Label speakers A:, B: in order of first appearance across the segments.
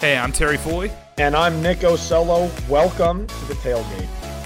A: Hey, I'm Terry Foy.
B: And I'm Nick Ocello. Welcome to the Tailgate.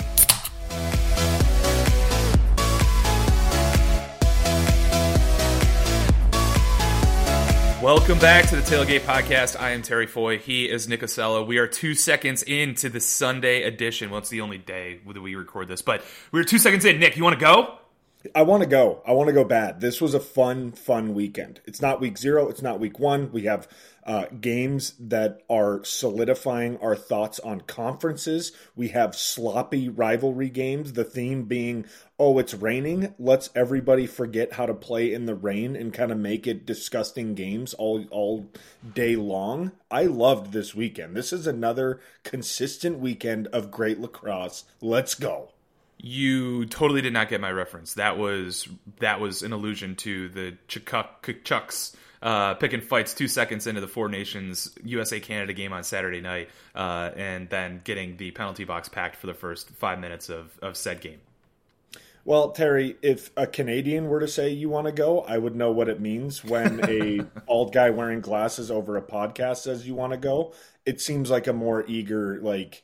A: Welcome back to the Tailgate Podcast. I am Terry Foy. He is Nick Ocello. We are 2 seconds into the Sunday edition. Well, it's the only day that we record this, but we're 2 seconds in. Nick, you want to go?
B: I want to go. I want to go bad. This was a fun weekend. It's not week 0. It's not week 1. We have games that are solidifying our thoughts on conferences. We have sloppy rivalry games. The theme being, oh, it's raining. Let's everybody forget how to play in the rain and kind of make it disgusting games all day long. I loved this weekend. This is another consistent weekend of great lacrosse. Let's go.
A: You totally did not get my reference. That was an allusion to the Chucks picking fights 2 seconds into the Four Nations USA-Canada game on Saturday night, and then getting the penalty box packed for the first 5 minutes of said game.
B: Well, Terry, if a Canadian were to say you want to go, I would know what it means when a bald guy wearing glasses over a podcast says you want to go. It seems like a more eager,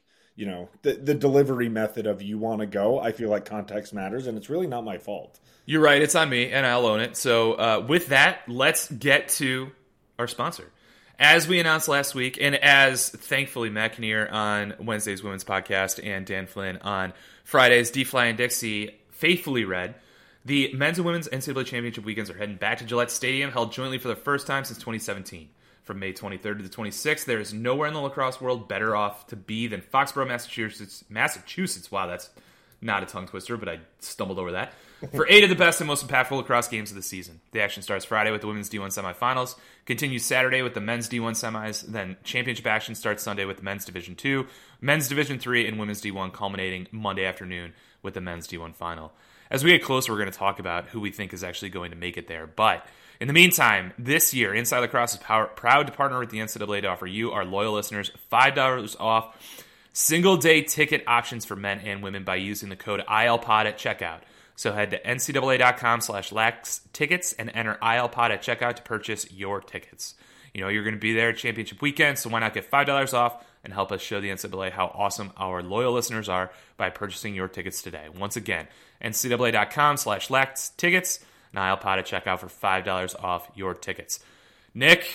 B: the delivery method of you want to go. I feel like context matters, and it's really not my fault.
A: You're right. It's on me, and I'll own it. So with that, let's get to our sponsor. As we announced last week, and as thankfully Matt Kinnear on Wednesday's Women's Podcast and Dan Flynn on Friday's D-Fly and Dixie faithfully read, the men's and women's NCAA Championship weekends are heading back to Gillette Stadium, held jointly for the first time since 2017. From May 23rd to the 26th, there is nowhere in the lacrosse world better off to be than Foxborough, Massachusetts. Wow, that's not a tongue twister, but I stumbled over that. For 8 of the best and most impactful lacrosse games of the season. The action starts Friday with the women's D1 semifinals, continues Saturday with the men's D1 semis, then championship action starts Sunday with the men's Division 2, men's Division 3, and women's D1 culminating Monday afternoon with the men's D1 final. As we get closer, we're going to talk about who we think is actually going to make it there, but in the meantime, this year, Inside Lacrosse is proud to partner with the NCAA to offer you, our loyal listeners, $5 off single-day ticket options for men and women by using the code ILPOD at checkout. So head to ncaa.com/lax-tickets and enter ILPOD at checkout to purchase your tickets. You know you're going to be there at championship weekend, so why not get $5 off and help us show the NCAA how awesome our loyal listeners are by purchasing your tickets today. Once again, ncaa.com/lax-tickets and ILPOD at checkout for $5 off your tickets. Nick,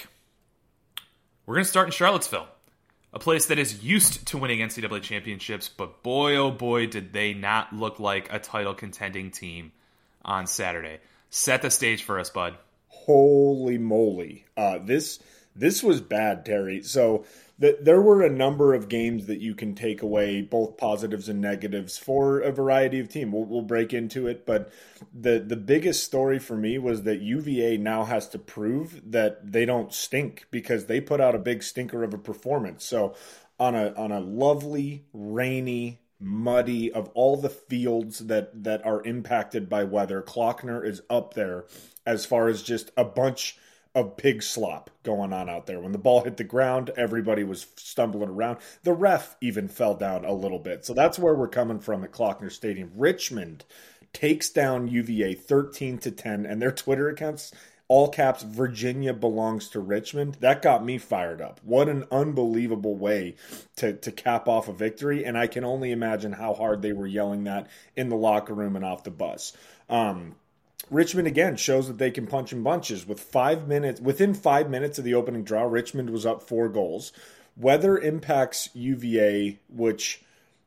A: we're going to start in Charlottesville, a place that is used to winning NCAA championships, but boy, oh boy, did they not look like a title-contending team on Saturday. Set the stage for us, bud.
B: Holy moly. This was bad, Terry. So there were a number of games that you can take away, both positives and negatives, for a variety of teams. We'll break into it, but the biggest story for me was that UVA now has to prove that they don't stink, because they put out a big stinker of a performance. So on a lovely, rainy, muddy, of all the fields that are impacted by weather, Klockner is up there as far as just a bunch of pig slop going on out there. When the ball hit the ground, everybody was stumbling around. The ref even fell down a little bit. So that's where we're coming from at Klockner Stadium. Richmond takes down UVA 13-10, and their Twitter accounts, all caps, Virginia belongs to Richmond. That got me fired up. What an unbelievable way to cap off a victory, and I can only imagine how hard they were yelling that in the locker room and off the bus. Richmond, again, shows that they can punch in bunches. Within 5 minutes of the opening draw, Richmond was up 4 goals. Weather impacts UVA, which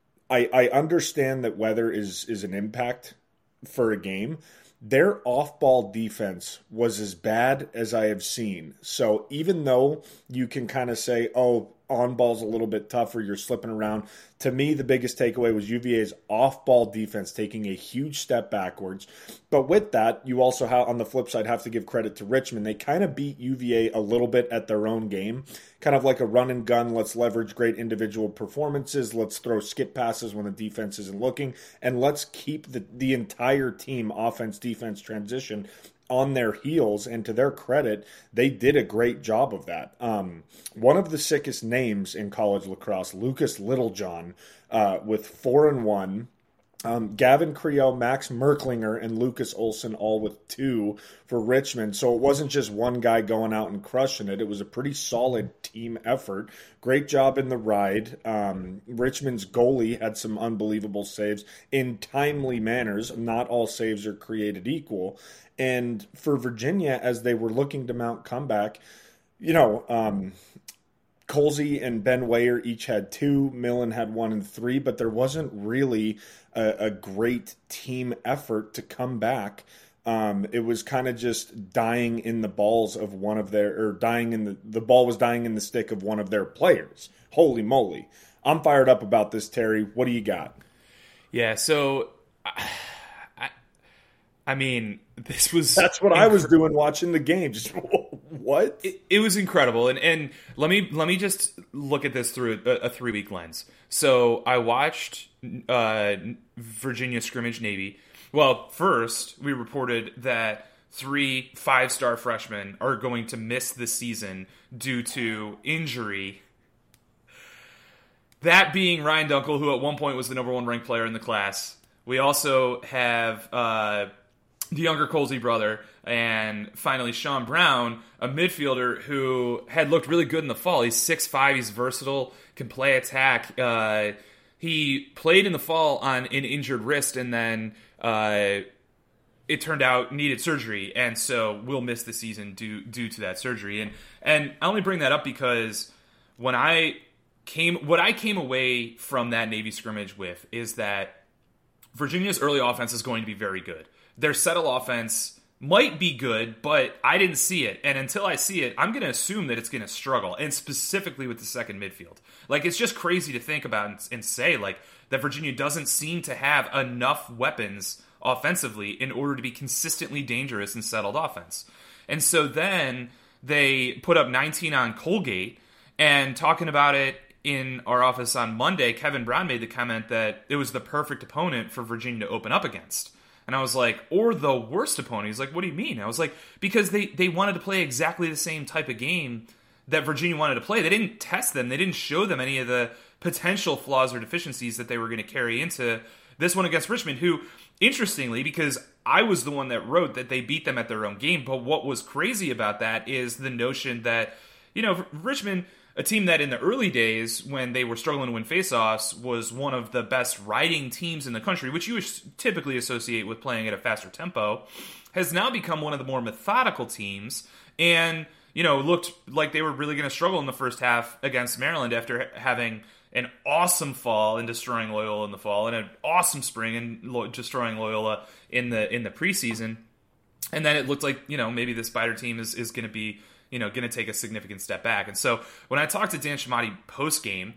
B: I understand that weather is an impact for a game. Their off-ball defense was as bad as I have seen. So even though you can kind of say, oh, on-ball's a little bit tougher, you're slipping around, to me, the biggest takeaway was UVA's off-ball defense taking a huge step backwards. But with that, you also, on the flip side, have to give credit to Richmond. They kind of beat UVA a little bit at their own game, kind of like a run and gun. Let's leverage great individual performances. Let's throw skip passes when the defense isn't looking. And let's keep the entire team, offense-defense transition, on their heels, and to their credit, they did a great job of that. One of the sickest names in college lacrosse, Lucas Littlejohn, with 4-1, Gavin Creel, Max Merklinger, and Lucas Olson all with 2 for Richmond. So it wasn't just one guy going out and crushing it. It was a pretty solid team effort. Great job in the ride. Richmond's goalie had some unbelievable saves in timely manners. Not all saves are created equal. And for Virginia, as they were looking to mount comeback, Colsey and Ben Weyer each had 2. Millen had 1 and 3, but there wasn't really a great team effort to come back. It was kind of just dying in the balls of one of their, or dying in the ball was dying in the stick of one of their players. Holy moly. I'm fired up about this, Terry. What do you got?
A: Yeah, so I mean, this was...
B: That's what I was doing watching the game. Just, what?
A: It was incredible. And let me just look at this through a 3-week lens. So I watched Virginia scrimmage Navy. Well, first, we reported that 3 5-star freshmen are going to miss the season due to injury. That being Ryan Dunkel, who at one point was the number 1 ranked player in the class. We also have the younger Colsey brother, and finally Sean Brown, a midfielder who had looked really good in the fall. He's 6'5", he's versatile, can play attack. He played in the fall on an injured wrist, and then it turned out needed surgery, and so will miss the season due to that surgery. And I only bring that up because what I came away from that Navy scrimmage with is that Virginia's early offense is going to be very good. Their settle offense might be good, but I didn't see it. And until I see it, I'm going to assume that it's going to struggle, and specifically with the second midfield. Like, it's just crazy to think about and say, like, that Virginia doesn't seem to have enough weapons offensively in order to be consistently dangerous in settled offense. And so then they put up 19 on Colgate, and talking about it in our office on Monday, Kevin Brown made the comment that it was the perfect opponent for Virginia to open up against. And I was like, or the worst opponent. He's like, what do you mean? I was like, because they wanted to play exactly the same type of game that Virginia wanted to play. They didn't test them. They didn't show them any of the potential flaws or deficiencies that they were going to carry into this one against Richmond, who, interestingly, because I was the one that wrote that they beat them at their own game, but what was crazy about that is the notion that, Richmond, a team that in the early days, when they were struggling to win faceoffs, was one of the best riding teams in the country, which you typically associate with playing at a faster tempo, has now become one of the more methodical teams, and looked like they were really going to struggle in the first half against Maryland after having an awesome fall and destroying Loyola in the fall, and an awesome spring and destroying Loyola in the preseason. And then it looked like maybe the Spider team is going to be going to take a significant step back. And so when I talked to Dan Shamati post-game,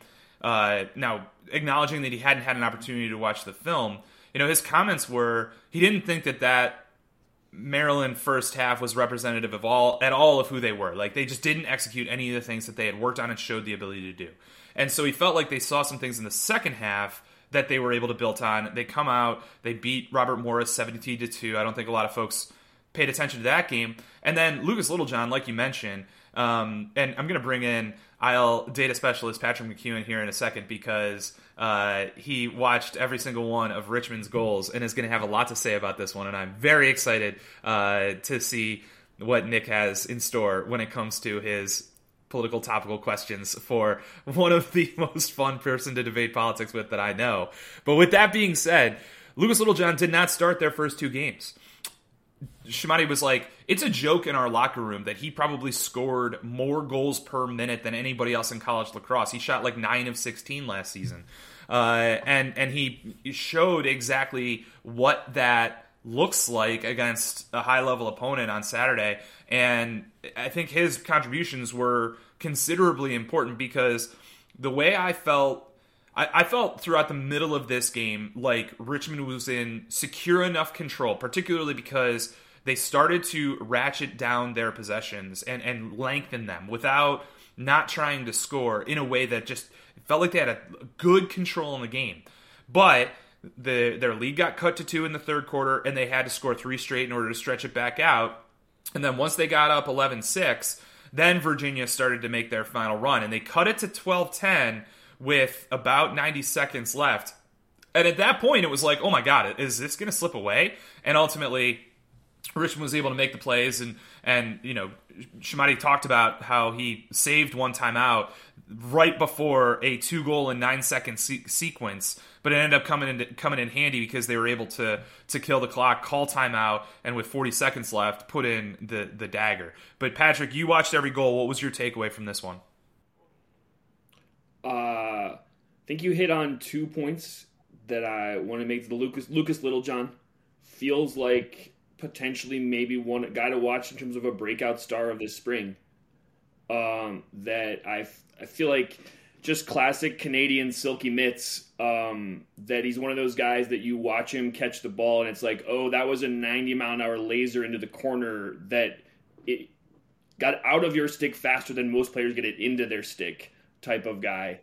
A: now acknowledging that he hadn't had an opportunity to watch the film, his comments were he didn't think that Maryland first half was representative of all of who they were. Like, they just didn't execute any of the things that they had worked on and showed the ability to do. And so he felt like they saw some things in the second half that they were able to build on. They come out, they beat Robert Morris 70-2. I don't think a lot of folks paid attention to that game. And then Lucas Littlejohn, like you mentioned, and I'm going to bring in IL data specialist Patrick McEwen here in a second, because he watched every single one of Richmond's goals and is going to have a lot to say about this one. And I'm very excited to see what Nick has in store when it comes to his political topical questions for one of the most fun person to debate politics with that I know. But with that being said, Lucas Littlejohn did not start their first 2 games. Shamati was like, it's a joke in our locker room that he probably scored more goals per minute than anybody else in college lacrosse. He shot like 9 of 16 last season. And he showed exactly what that looks like against a high-level opponent on Saturday. And I think his contributions were considerably important, because the way I felt throughout the middle of this game like Richmond was in secure enough control, particularly because they started to ratchet down their possessions and lengthen them without not trying to score in a way that just felt like they had a good control in the game. But their lead got cut to 2 in the third quarter, and they had to score 3 straight in order to stretch it back out. And then once they got up 11-6, then Virginia started to make their final run, and they cut it to 12-10 with about 90 seconds left. And at that point, it was like, oh my God, is this going to slip away? And ultimately, Richmond was able to make the plays, and Shamati talked about how he saved one timeout right before a 2-goal in 9-second sequence, but it ended up coming in handy because they were able to kill the clock, call timeout, and with 40 seconds left, put in the dagger. But Patrick, you watched every goal. What was your takeaway from this one?
C: I think you hit on 2 points that I want to make. The Lucas Littlejohn feels like potentially maybe one guy to watch in terms of a breakout star of this spring. That I feel like just classic Canadian silky mitts. That he's one of those guys that you watch him catch the ball and it's like, oh, that was a 90-mile-an-hour laser into the corner that it got out of your stick faster than most players get it into their stick type of guy.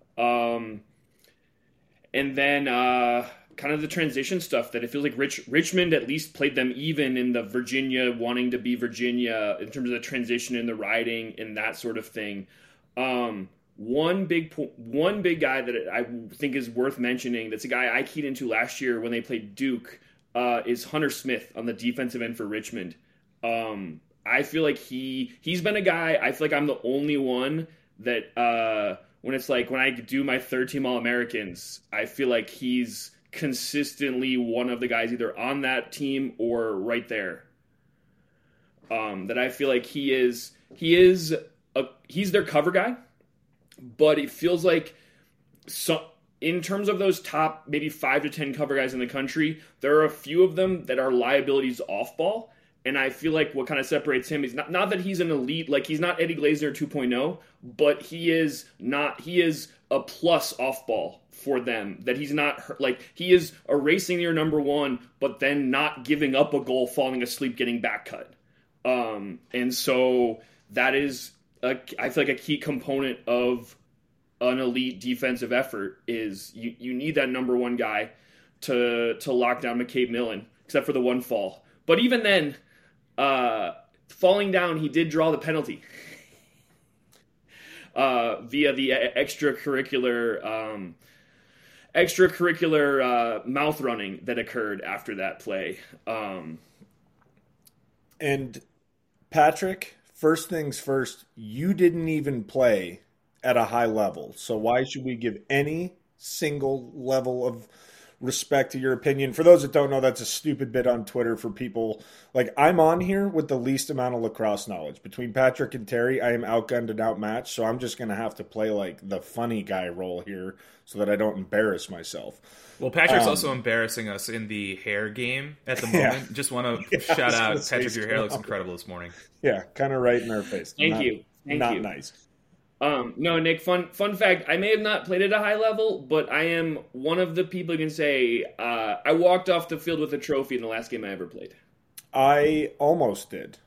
C: And then kind of the transition stuff that it feels like Richmond at least played them even in the Virginia wanting to be Virginia in terms of the transition and the riding and that sort of thing. One big guy that I think is worth mentioning, that's a guy I keyed into last year when they played Duke, is Hunter Smith on the defensive end for Richmond. I feel like he's been a guy, I feel like I'm the only one that when it's like when I do my third team All-Americans, I feel like he's consistently one of the guys either on that team or right there. That I feel like he's their cover guy, but it feels like in terms of those top maybe 5 to 10 cover guys in the country, there are a few of them that are liabilities off ball. And I feel like what kind of separates him is not that he's an elite, like he's not Eddie Glazer 2.0, but he is a plus off ball for them. That he's not like he is erasing your number one, but then not giving up a goal, falling asleep, getting back cut. And so that is I feel like a key component of an elite defensive effort is you need that number one guy to lock down McCabe Millen, except for the one fall. But even then, falling down, he did draw the penalty via the extracurricular mouth running that occurred after that play.
B: And Patrick, first things first, you didn't even play at a high level. So why should we give any single level of respect to your opinion? For those that don't know, that's a stupid bit on Twitter for people. Like, I'm on here with the least amount of lacrosse knowledge. Between Patrick and Terry, I am outgunned and outmatched, so I'm just going to have to play like the funny guy role here so that I don't embarrass myself.
A: Well, Patrick's also embarrassing us in the hair game at the moment.
B: Yeah.
A: Just want to shout out, Patrick, your hair looks incredible this morning.
B: Yeah, kind of right in our face.
C: Thank you.
B: Not nice.
C: No, Nick, fun fact, I may have not played at a high level, but I am one of the people who can say I walked off the field with a trophy in the last game I ever played.
B: I almost did.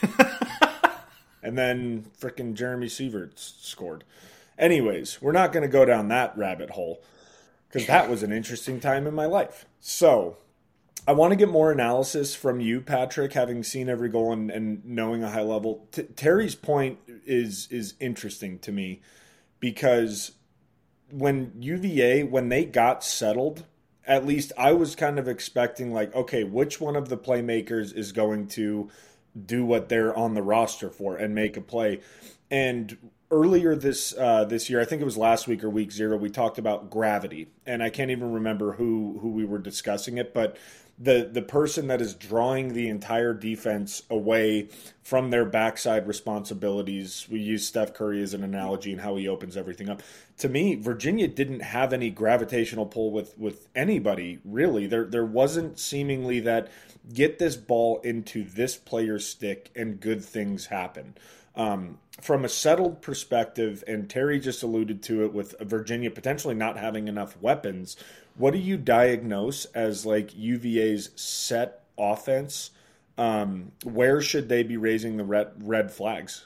B: And then frickin' Jeremy Sieverts scored. Anyways, we're not going to go down that rabbit hole because that was an interesting time in my life. So I want to get more analysis from you, Patrick, having seen every goal and knowing a high level. Terry's point is interesting to me because when UVA, when they got settled, at least I was kind of expecting like, okay, which one of the playmakers is going to do what they're on the roster for and make a play? And earlier this year, I think it was last week or week 0, we talked about gravity, and I can't even remember who we were discussing it, but the person that is drawing the entire defense away from their backside responsibilities. We use Steph Curry as an analogy and how he opens everything up. To me, Virginia didn't have any gravitational pull with anybody, really. There wasn't seemingly that get this ball into this player's stick and good things happen. From a settled perspective, and Terry just alluded to it with Virginia potentially not having enough weapons, what do you diagnose as like UVA's set offense? Where should they be raising the red flags?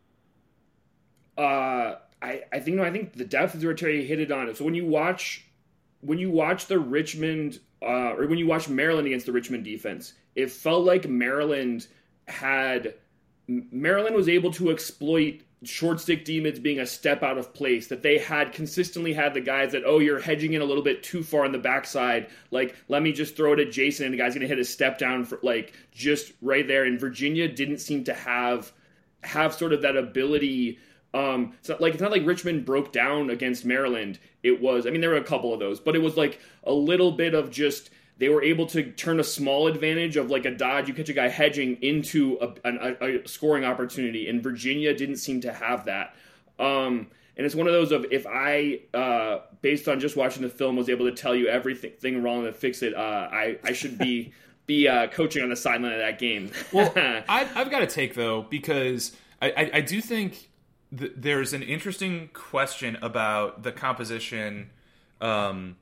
C: I think the depth is where Terry hit it on. So when you watch the Richmond or when you watch Maryland against the Richmond defense, it felt like Maryland was able to exploit short stick D-mids being a step out of place, that they had consistently had the guys that, oh, you're hedging in a little bit too far on the backside. Like, let me just throw it at Jason and the guy's going to hit a step down for like just right there. And Virginia didn't seem to have sort of that ability. So like, it's not like Richmond broke down against Maryland. It was, I mean, there were a couple of those, but it was like a little bit of just, they were able to turn a small advantage of like a dodge, you catch a guy hedging into a scoring opportunity, and Virginia didn't seem to have that. And it's one of those of, if I, based on just watching the film, was able to tell you everything wrong to fix it, I should be coaching on the sideline of that game.
A: Well, I've got to take, though, because I do think there's an interesting question about the composition of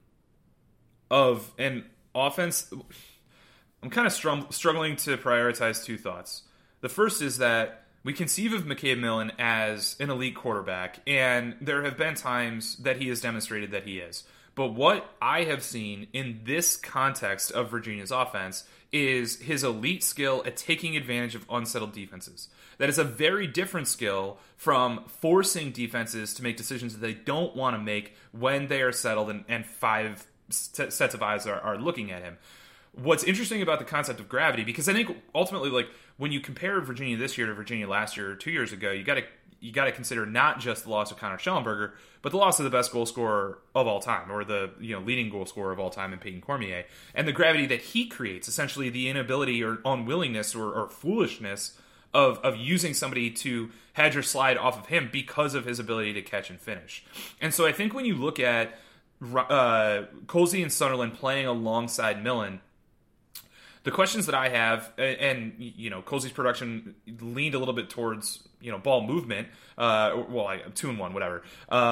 A: an offense. I'm kind of struggling to prioritize two thoughts. The first is that we conceive of McCabe Millen as an elite quarterback, and there have been times that he has demonstrated that he is. But what I have seen in this context of Virginia's offense is his elite skill at taking advantage of unsettled defenses. That is a very different skill from forcing defenses to make decisions that they don't want to make when they are settled and five sets of eyes are looking at him. What's interesting about the concept of gravity, because I think ultimately, like, when you compare Virginia this year to Virginia last year or 2 years ago, you got to consider not just the loss of Connor Schellenberger, but the loss of the best goal scorer of all time, or the leading goal scorer of all time in Peyton Cormier, and the gravity that he creates, essentially the inability or unwillingness or foolishness of using somebody to hedge or slide off of him because of his ability to catch and finish. And so I think when you look at Colsey and Sunderland playing alongside Millen, the questions that I have, and Colsey's production leaned a little bit towards ball movement. 2-1, whatever.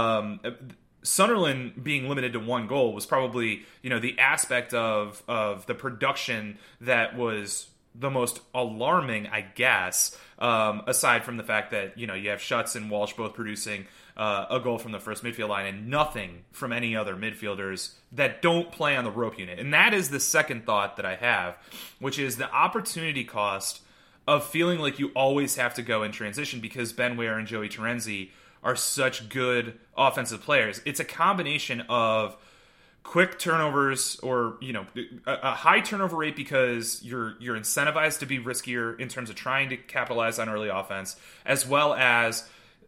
A: Sunderland being limited to one goal was probably the aspect of the production that was the most alarming, I guess. Aside from the fact that you have Schutz and Walsh both producing a goal from the first midfield line and nothing from any other midfielders that don't play on the rope unit. And that is the second thought that I have, which is the opportunity cost of feeling like you always have to go in transition because Ben Ware and Joey Terenzi are such good offensive players. It's a combination of quick turnovers or a high turnover rate because you're incentivized to be riskier in terms of trying to capitalize on early offense, as well as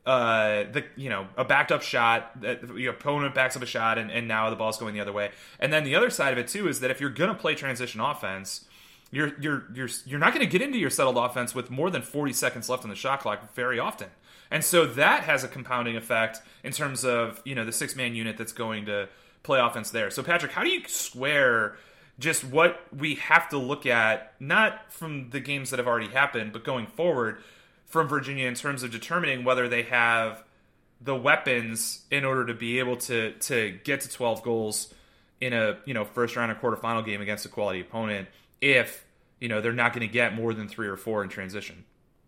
A: a backed up shot that the opponent backs up a shot and now the ball's going the other way. And then the other side of it too is that if you're going to play transition offense, you're not going to get into your settled offense with more than 40 seconds left on the shot clock very often. And so that has a compounding effect in terms of the 6-man unit that's going to play offense there. So Patrick, how do you square just what we have to look at, not from the games that have already happened, but going forward from Virginia in terms of determining whether they have the weapons in order to be able to get to 12 goals in a first round or quarterfinal game against a quality opponent if they're not going to get more than 3 or 4 in transition?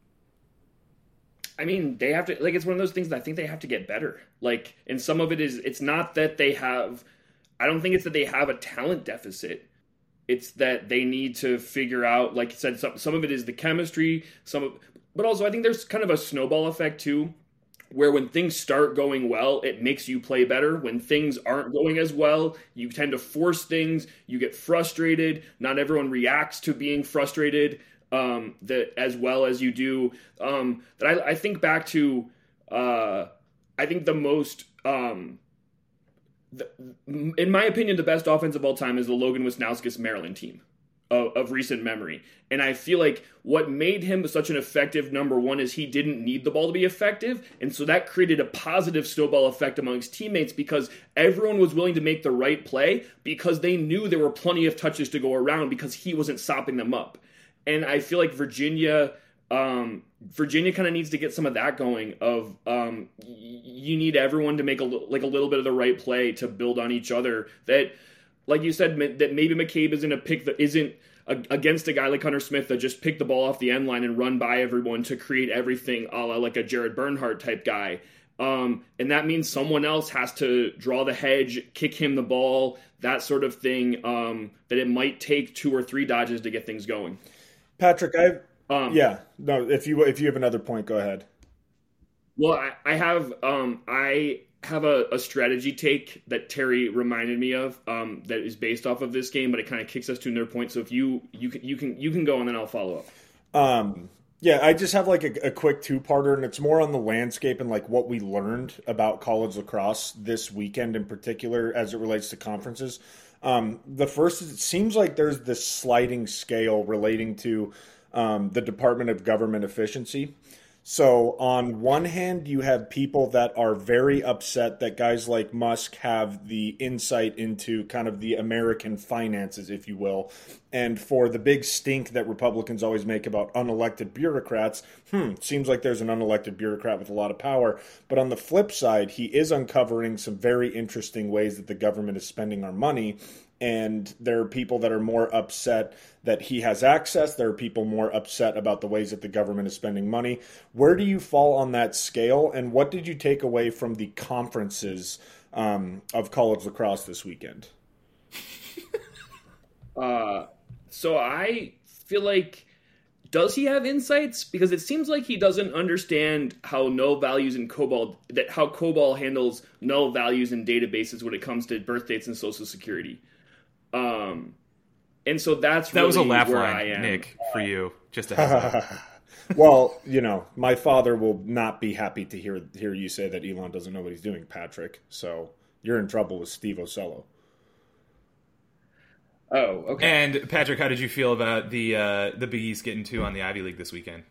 C: I mean, they have to, like, it's one of those things that I think they have to get better. Like, and some of it is, it's not that they have, I don't think it's that they have a talent deficit. It's that they need to figure out, like you said, some of it is the chemistry, but also I think there's kind of a snowball effect too, where when things start going well, it makes you play better. When things aren't going as well, you tend to force things, you get frustrated. Not everyone reacts to being frustrated that as well as you do. That I think back to, I think the most, in my opinion, the best offense of all time is the Logan Wisnauskas Maryland team of recent memory. And I feel like what made him such an effective number one is he didn't need the ball to be effective. And so that created a positive snowball effect amongst teammates because everyone was willing to make the right play because they knew there were plenty of touches to go around because he wasn't sopping them up. And I feel like Virginia kind of needs to get some of that going of you need everyone to make a little bit of the right play to build on each other. That, like you said, that maybe McCabe isn't against a guy like Hunter Smith that just pick the ball off the end line and run by everyone to create everything a la like a Jared Bernhardt type guy. And that means someone else has to draw the hedge, kick him the ball, that sort of thing, that it might take 2 or 3 dodges to get things going.
B: Patrick, if you have another point, go ahead.
C: Well, I have a strategy take that Terry reminded me of that is based off of this game, but it kind of kicks us to another point. So if you can go and then I'll follow up.
B: Yeah, I just have like a quick two-parter, and it's more on the landscape and like what we learned about college lacrosse this weekend in particular as it relates to conferences. The first is it seems like there's this sliding scale relating to the Department of Government Efficiency. So on one hand, you have people that are very upset that guys like Musk have the insight into kind of the American finances, if you will. And for the big stink that Republicans always make about unelected bureaucrats, seems like there's an unelected bureaucrat with a lot of power. But on the flip side, he is uncovering some very interesting ways that the government is spending our money. And there are people that are more upset that he has access. There are people more upset about the ways that the government is spending money. Where do you fall on that scale? And what did you take away from the conferences of college lacrosse this weekend?
C: So I feel like, does he have insights? Because it seems like he doesn't understand how null values in COBOL, that how COBOL handles null values in databases when it comes to birth dates and social security. And so that
A: was a laugh
C: where
A: line,
C: I am.
A: Nick, for you. Just a heads up.
B: Well, my father will not be happy to hear you say that Elon doesn't know what he's doing, Patrick. So you're in trouble with Steve Ocello.
C: Oh, okay.
A: And Patrick, how did you feel about the Big East getting 2 on the Ivy League this weekend?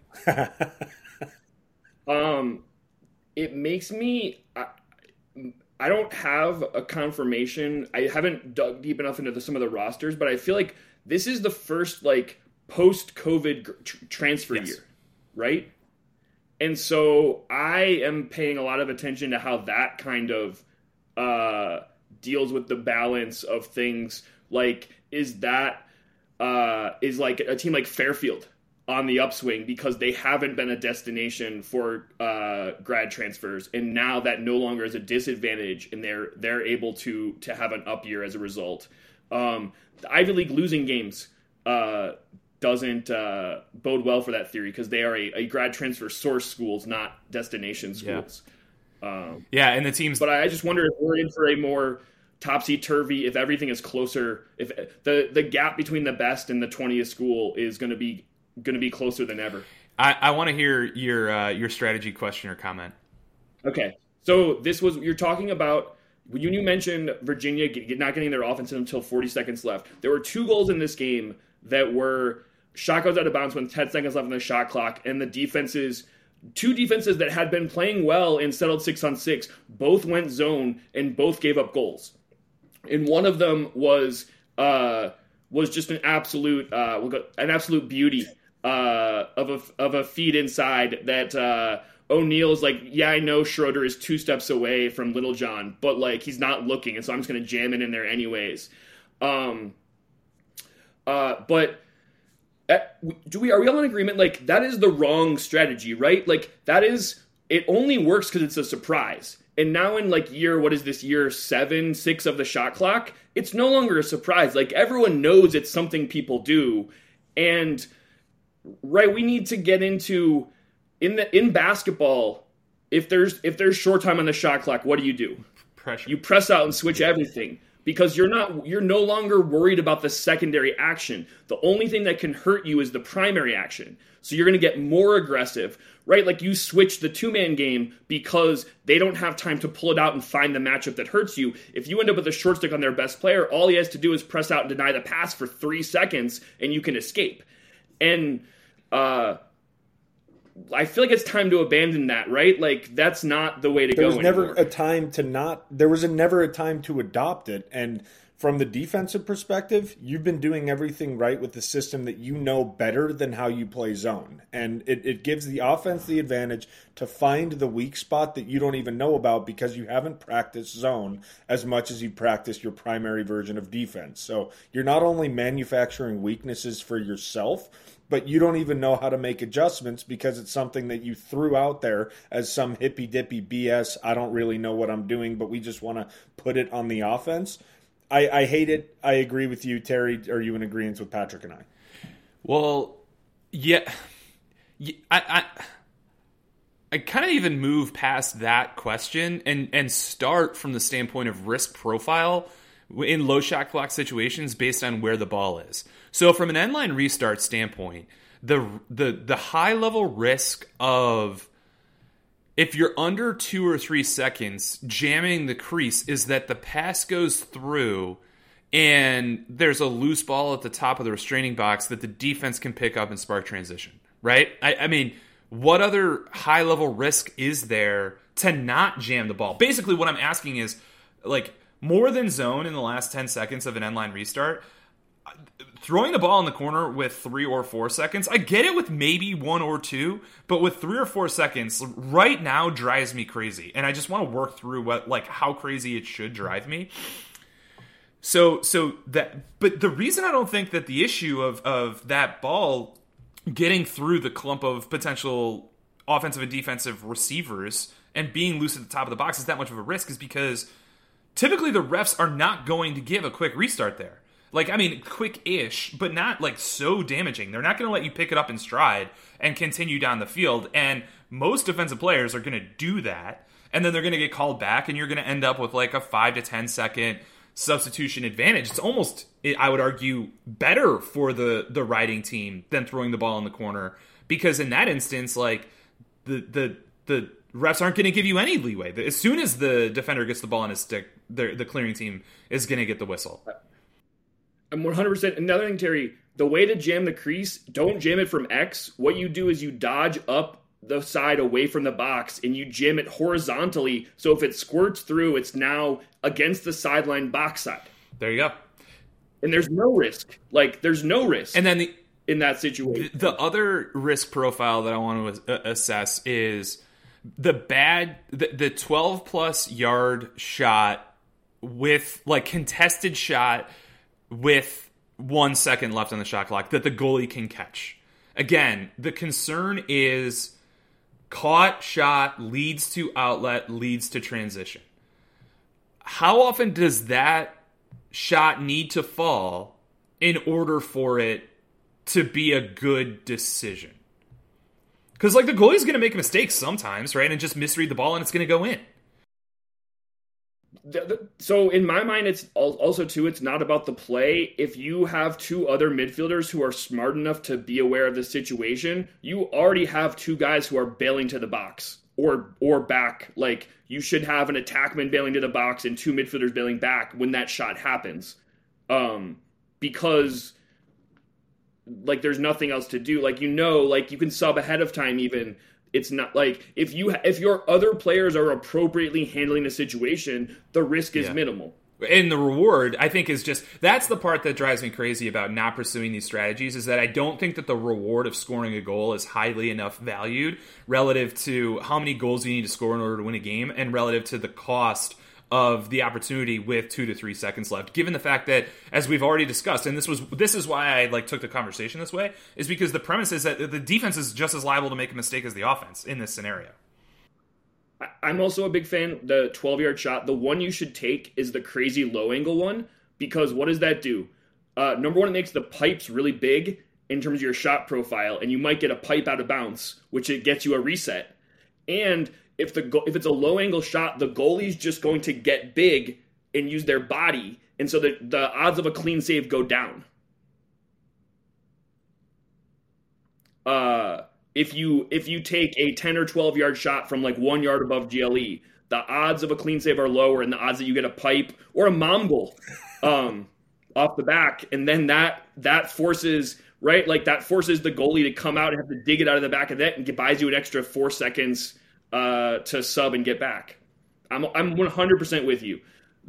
C: It makes me. I don't have a confirmation. I haven't dug deep enough into some of the rosters, but I feel like this is the first like post-COVID transfer year, right? And so I am paying a lot of attention to how that kind of deals with the balance of things. Like, is like a team like Fairfield on the upswing because they haven't been a destination for grad transfers, and now that no longer is a disadvantage, and they're able to have an up year as a result. The Ivy League losing games doesn't bode well for that theory because they are a grad transfer source schools, not destination schools.
A: And the teams.
C: But I just wonder if we're in for a more topsy-turvy, if everything is closer, if the gap between the best and the 20th school is going to be closer than ever.
A: I want to hear your strategy question or comment.
C: Okay, so you're talking about when you mentioned Virginia not getting their offense until 40 seconds left. There were 2 goals in this game that were shot goes out of bounds when 10 seconds left on the shot clock, and the two defenses that had been playing well and settled 6-on-6 both went zone and both gave up goals. And one of them was just an absolute beauty of a feed inside that O'Neill's like, yeah, I know Schroeder is 2 steps away from Littlejohn, but like he's not looking, and so I'm just gonna jam it in there anyways. But are we all in agreement? Like, that is the wrong strategy, right? Like, it only works because it's a surprise. And now in like year 6 of the shot clock, it's no longer a surprise. Like, everyone knows it's something people do. And right, we need to get into in basketball, if there's short time on the shot clock, what do?
A: Pressure.
C: You press out and switch everything. Because you're no longer worried about the secondary action. The only thing that can hurt you is the primary action. So you're going to get more aggressive, right? Like, you switch the 2-man game because they don't have time to pull it out and find the matchup that hurts you. If you end up with a short stick on their best player, all he has to do is press out and deny the pass for 3 seconds, and you can escape. And I feel like it's time to abandon that, right? Like, that's not the way to go anymore.
B: There was never a time to adopt it. And from the defensive perspective, you've been doing everything right with the system that you know better than how you play zone. And it gives the offense the advantage to find the weak spot that you don't even know about because you haven't practiced zone as much as you practiced your primary version of defense. So you're not only manufacturing weaknesses for yourself, but you don't even know how to make adjustments because it's something that you threw out there as some hippy-dippy BS. I don't really know what I'm doing, but we just want to put it on the offense. I hate it. I agree with you, Terry. Are you in agreement with Patrick and I?
A: Well, yeah. I kind of even move past that question and start from the standpoint of risk profile in low shot clock situations based on where the ball is. So from an end line restart standpoint, the high level risk of, if you're under 2 or 3 seconds jamming the crease, is that the pass goes through and there's a loose ball at the top of the restraining box that the defense can pick up and spark transition, right? I mean, what other high level risk is there to not jam the ball? Basically what I'm asking is, like, more than zone in the last 10 seconds of an end line restart, throwing the ball in the corner with 3 or 4 seconds, I get it with maybe 1 or 2, but with 3 or 4 seconds right now drives me crazy. And I just want to work through how crazy it should drive me. But the reason I don't think that the issue of that ball getting through the clump of potential offensive and defensive receivers and being loose at the top of the box is that much of a risk is because typically the refs are not going to give a quick restart there. Like, I mean, quick-ish, but not, like, so damaging. They're not going to let you pick it up in stride and continue down the field. And most defensive players are going to do that, and then they're going to get called back, and you're going to end up with, like, a 5 to 10 second substitution advantage. It's almost, I would argue, better for the riding team than throwing the ball in the corner, because in that instance, like, the refs aren't going to give you any leeway. As soon as the defender gets the ball on his stick, the clearing team is going to get the whistle.
C: I'm 100%. Another thing, Terry, the way to jam the crease, don't jam it from X. What you do is you dodge up the side away from the box and you jam it horizontally. So if it squirts through, it's now against the sideline box side.
A: There you go.
C: And there's no risk. There's no risk.
A: And then
C: in that situation.
A: The other risk profile that I want to assess is the 12-plus yard shot with, like, contested shot with 1 second left on the shot clock that the goalie can catch. Again, the concern is caught shot leads to outlet, leads to transition. How often does that shot need to fall in order for it to be a good decision? Because, like, the goalie's going to make mistakes sometimes, right? And just misread the ball and it's going to go in.
C: So in my mind, it's also, too, it's not about the play. If you have 2 other midfielders who are smart enough to be aware of the situation, you already have 2 guys who are bailing to the box or back. Like, you should have an attackman bailing to the box and 2 midfielders bailing back when that shot happens. Because, like, there's nothing else to do. Like, you can sub ahead of time even. It's not like if your other players are appropriately handling the situation, the risk is minimal.
A: And the reward, I think, is just, that's the part that drives me crazy about not pursuing these strategies, is that I don't think that the reward of scoring a goal is highly enough valued relative to how many goals you need to score in order to win a game and relative to the cost of the opportunity with 2 to 3 seconds left, given the fact that, as we've already discussed, and this is why I took the conversation this way, is because the premise is that the defense is just as liable to make a mistake as the offense in this scenario.
C: I'm also a big fan of the 12-yard shot. The one you should take is the crazy low-angle one, because what does that do? Number one, it makes the pipes really big in terms of your shot profile, and you might get a pipe out of bounds, which it gets you a reset. And if it's a low-angle shot, the goalie's just going to get big and use their body, and so the odds of a clean save go down. If you take a 10 or 12-yard shot from, like, 1 yard above GLE, the odds of a clean save are lower, and the odds that you get a pipe or a mom goal off the back, and then that forces, right, like, that forces the goalie to come out and have to dig it out of the back of that, and buys you an extra 4 seconds to sub and get back. I'm 100% with you.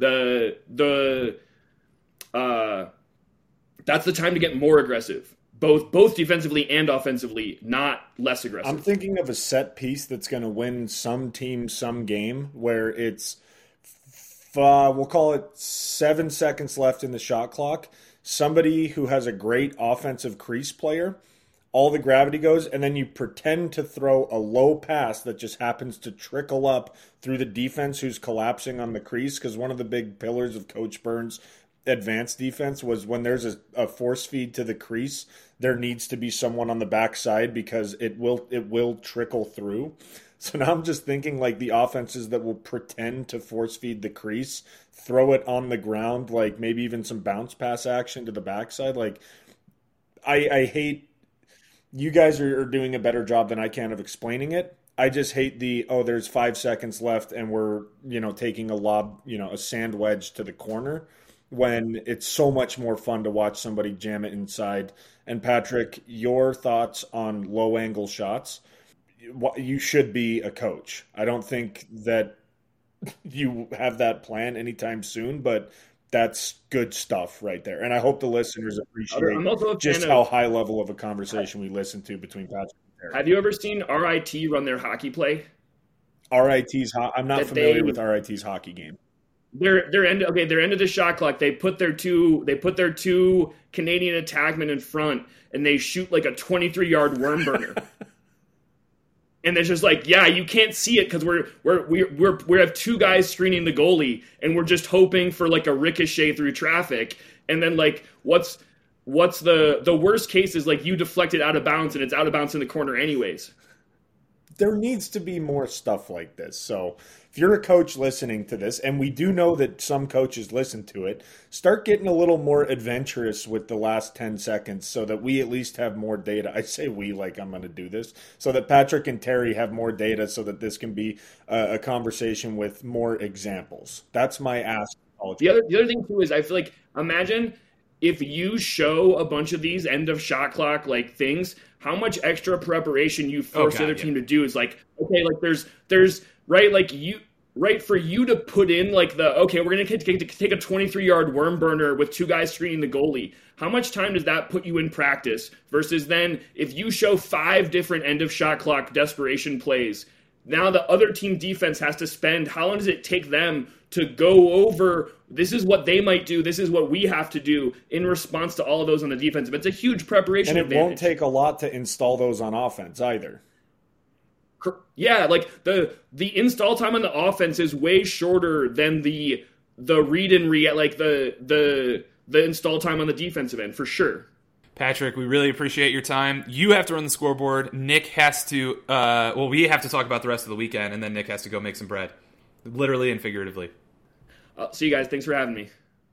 C: That's the time to get more aggressive, both defensively and offensively, not less aggressive.
B: I'm thinking of a set piece that's going to win some team some game where it's we'll call it 7 seconds left in the shot clock. Somebody who has a great offensive crease player, all the gravity goes, and then you pretend to throw a low pass that just happens to trickle up through the defense who's collapsing on the crease, because one of the big pillars of Coach Burns' advanced defense was when there's a force feed to the crease, there needs to be someone on the backside because it will trickle through. So now I'm just thinking like the offenses that will pretend to force feed the crease, throw it on the ground, like maybe even some bounce pass action to the backside. Like I hate you guys are doing a better job than I can of explaining it. I just hate there's 5 seconds left and we're, taking a lob, a sand wedge to the corner when it's so much more fun to watch somebody jam it inside. And Patrick, your thoughts on low angle shots? You should be a coach. I don't think that you have that plan anytime soon, but that's good stuff right there. And I hope the listeners appreciate just how high level of a conversation we listen to between Patrick and Terry.
C: Have you ever seen RIT run their hockey play?
B: I'm not familiar with RIT's hockey game.
C: Their end of the shot clock, they put their two Canadian attackmen in front and they shoot like a 23-yard worm burner. And it's just like, yeah, you can't see it because we have two guys screening the goalie, and we're just hoping for like a ricochet through traffic. And then like, what's the worst case is like you deflect it out of bounds, and it's out of bounds in the corner anyways.
B: There needs to be more stuff like this. So if you're a coach listening to this, and we do know that some coaches listen to it, start getting a little more adventurous with the last 10 seconds so that we at least have more data. I say we like I'm going to do this, so that Patrick and Terry have more data so that this can be a conversation with more examples. That's my ask.
C: The other thing too is I feel like, imagine if you show a bunch of these end of shot clock like things, how much extra preparation you force the other team to do is like, okay, like there's right, like for you to put in like we're going to take a 23-yard worm burner with two guys screening the goalie. How much time does that put you in practice versus then if you show 5 different end of shot clock desperation plays, now the other team defense has to spend, how long does it take them to go over, this is what they might do, this is what we have to do in response to all of those on the defensive. It's a huge preparation advantage.
B: And it won't take a lot to install those on offense either.
C: Yeah, like the install time on the offense is way shorter than the read and react, like the install time on the defensive end, for sure.
A: Patrick, we really appreciate your time. You have to run the scoreboard. Nick has to, we have to talk about the rest of the weekend, and then Nick has to go make some bread. Literally and figuratively.
C: See you guys. Thanks for having me.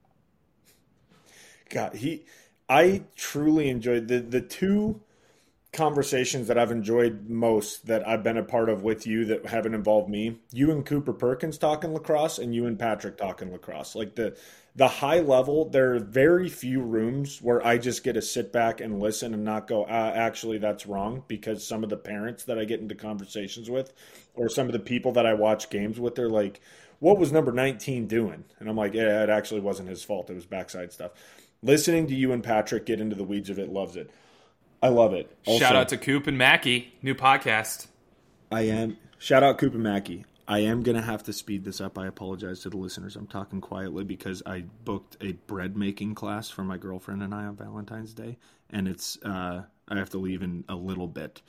B: God, I truly enjoyed the two conversations that I've enjoyed most that I've been a part of with you that haven't involved me. You and Cooper Perkins talking lacrosse, and you and Patrick talking lacrosse. Like the high level, there are very few rooms where I just get to sit back and listen and not go, actually, that's wrong, because some of the parents that I get into conversations with or some of the people that I watch games with, they're like, what was number 19 doing? And I'm like, yeah, it actually wasn't his fault. It was backside stuff. Listening to you and Patrick get into the weeds of it, loves it. I love it.
A: Also, shout out to Coop and Mackie, new podcast.
B: Shout out Coop and Mackie. I am going to have to speed this up. I apologize to the listeners. I'm talking quietly because I booked a bread making class for my girlfriend and I on Valentine's Day, and it's I have to leave in a little bit.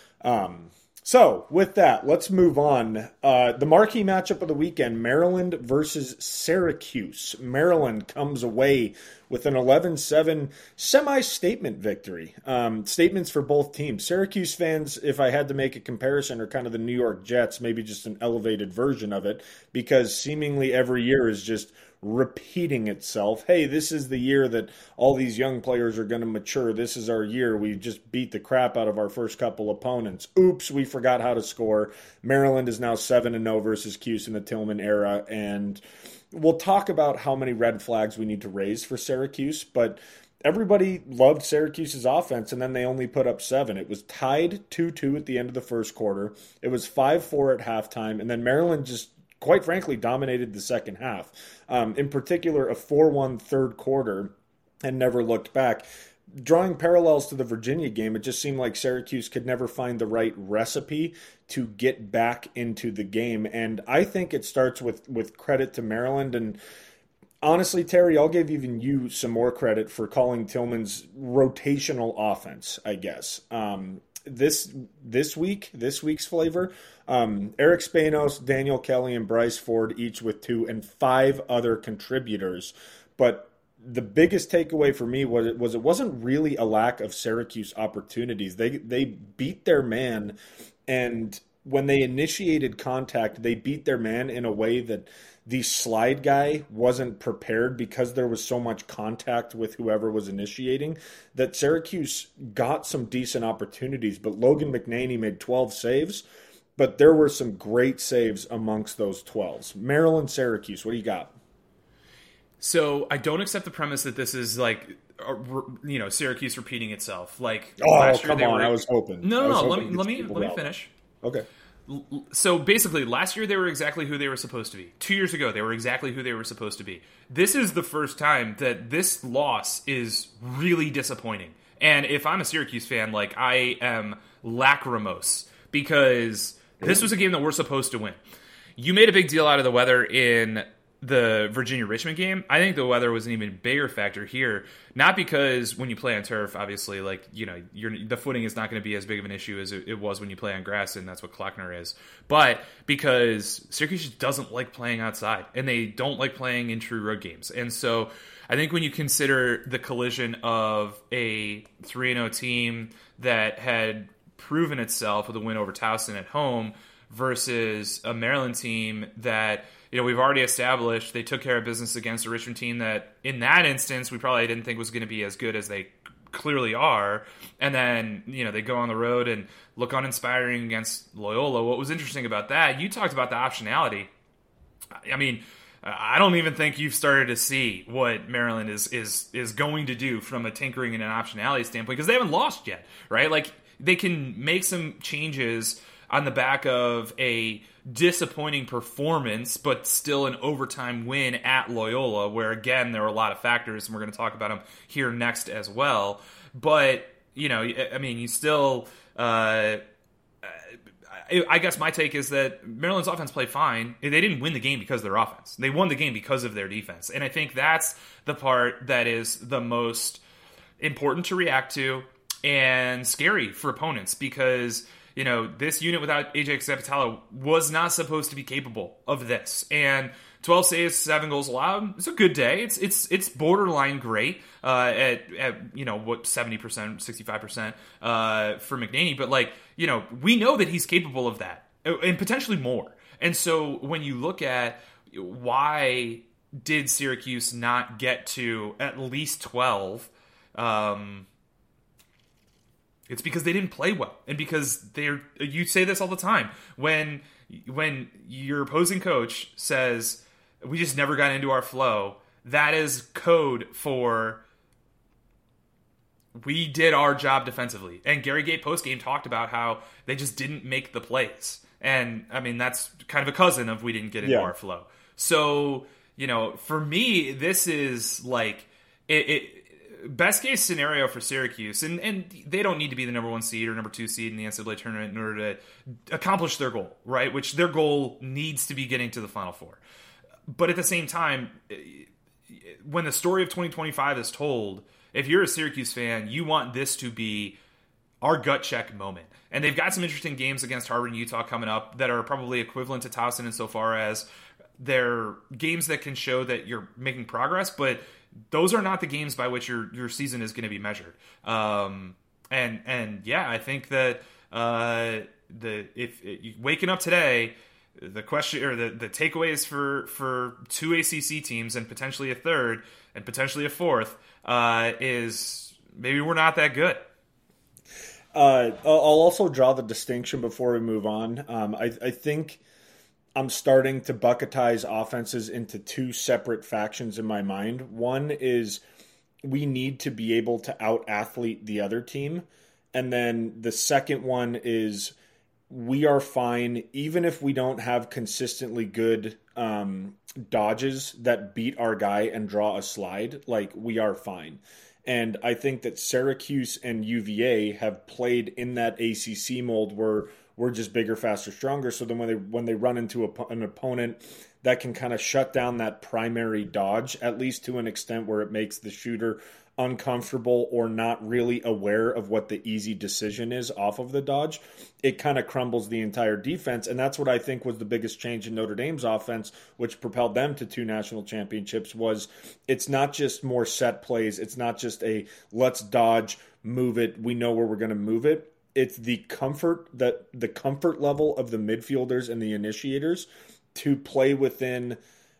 B: So with that, let's move on. The marquee matchup of the weekend, Maryland versus Syracuse. Maryland comes away with an 11-7 semi-statement victory. Statements for both teams. Syracuse fans, if I had to make a comparison, are kind of the New York Jets, maybe just an elevated version of it, because seemingly every year is just repeating itself. Hey, this is the year that all these young players are going to mature. This is our year. We just beat the crap out of our first couple opponents. Oops, we forgot how to score. Maryland is now 7-0 versus Cuse in the Tillman era, and we'll talk about how many red flags we need to raise for Syracuse, but everybody loved Syracuse's offense, and then they only put up 7. It was tied 2-2 at the end of the first quarter. It was 5-4 at halftime, and then Maryland just quite frankly dominated the second half. In particular, a 4-1 third quarter, and never looked back. Drawing parallels to the Virginia game, it just seemed like Syracuse could never find the right recipe to get back into the game. And I think it starts with credit to Maryland. And honestly, Terry, I'll give even you some more credit for calling Tillman's rotational offense, I guess. This week's flavor, Eric Spanos, Daniel Kelly, and Bryce Ford, each with 2, and 5 other contributors. But the biggest takeaway for me was it wasn't really a lack of Syracuse opportunities. They beat their man, and when they initiated contact, they beat their man in a way that the slide guy wasn't prepared because there was so much contact with whoever was initiating that Syracuse got some decent opportunities. But Logan McNaney made 12 saves, but there were some great saves amongst those 12s. Maryland, Syracuse, what do you got?
A: So I don't accept the premise that this is like, Syracuse repeating itself. Like,
B: last year I was hoping.
A: No. Let me finish.
B: Okay.
A: So basically, last year they were exactly who they were supposed to be. 2 years ago, they were exactly who they were supposed to be. This is the first time that this loss is really disappointing. And if I'm a Syracuse fan, like, I am lachrymose because this was a game that we're supposed to win. You made a big deal out of the weather in the Virginia-Richmond game. I think the weather was an even bigger factor here. Not because when you play on turf, obviously, like, the footing is not going to be as big of an issue as it was when you play on grass, and that's what Klockner is. But because Syracuse just doesn't like playing outside, and they don't like playing in true road games. And so I think when you consider the collision of a 3-0 team that had proven itself with a win over Towson at home versus a Maryland team that, we've already established they took care of business against a Richmond team that, in that instance, we probably didn't think was going to be as good as they clearly are. And then, they go on the road and look uninspiring against Loyola. What was interesting about that, you talked about the optionality. I mean, I don't even think you've started to see what Maryland is going to do from a tinkering and an optionality standpoint, because they haven't lost yet, right? Like, they can make some changes on the back of a disappointing performance, but still an overtime win at Loyola, where, again, there were a lot of factors, and we're going to talk about them here next as well. But, you still... I guess my take is that Maryland's offense played fine. They didn't win the game because of their offense. They won the game because of their defense. And I think that's the part that is the most important to react to and scary for opponents, because this unit without AJ Zapatello was not supposed to be capable of this. And 12 saves, 7 goals allowed. It's a good day. It's borderline great at 70%, 65% for McNaney. But we know that he's capable of that and potentially more. And so when you look at why did Syracuse not get to at least 12, it's because they didn't play well, and because you say this all the time. When your opposing coach says, we just never got into our flow, that is code for we did our job defensively. And Gary Gait postgame talked about how they just didn't make the plays. And, I mean, that's kind of a cousin of we didn't get into our flow. So, for me, this is like best case scenario for Syracuse, and they don't need to be the number 1 seed or number 2 seed in the NCAA tournament in order to accomplish their goal, right? Which their goal needs to be getting to the Final Four. But at the same time, when the story of 2025 is told, if you're a Syracuse fan, you want this to be our gut check moment. And they've got some interesting games against Harvard and Utah coming up that are probably equivalent to Towson insofar as they're games that can show that you're making progress, but those are not the games by which your season is going to be measured. I think that if waking up today, the question or the takeaways for 2 ACC teams and potentially a third and potentially a fourth is maybe we're not that good.
B: I'll also draw the distinction before we move on. I think I'm starting to bucketize offenses into 2 separate factions in my mind. One is we need to be able to out-athlete the other team. And then the second one is we are fine even if we don't have consistently good dodges that beat our guy and draw a slide. Like, we are fine. And I think that Syracuse and UVA have played in that ACC mold where we're just bigger, faster, stronger. So then when they run into an opponent that can kind of shut down that primary dodge, at least to an extent where it makes the shooter uncomfortable or not really aware of what the easy decision is off of the dodge, it kind of crumbles the entire defense. And that's what I think was the biggest change in Notre Dame's offense, which propelled them to 2 national championships, was it's not just more set plays. It's not just a let's dodge, move it, we know where we're going to move it. it's the comfort level of the midfielders and the initiators to play within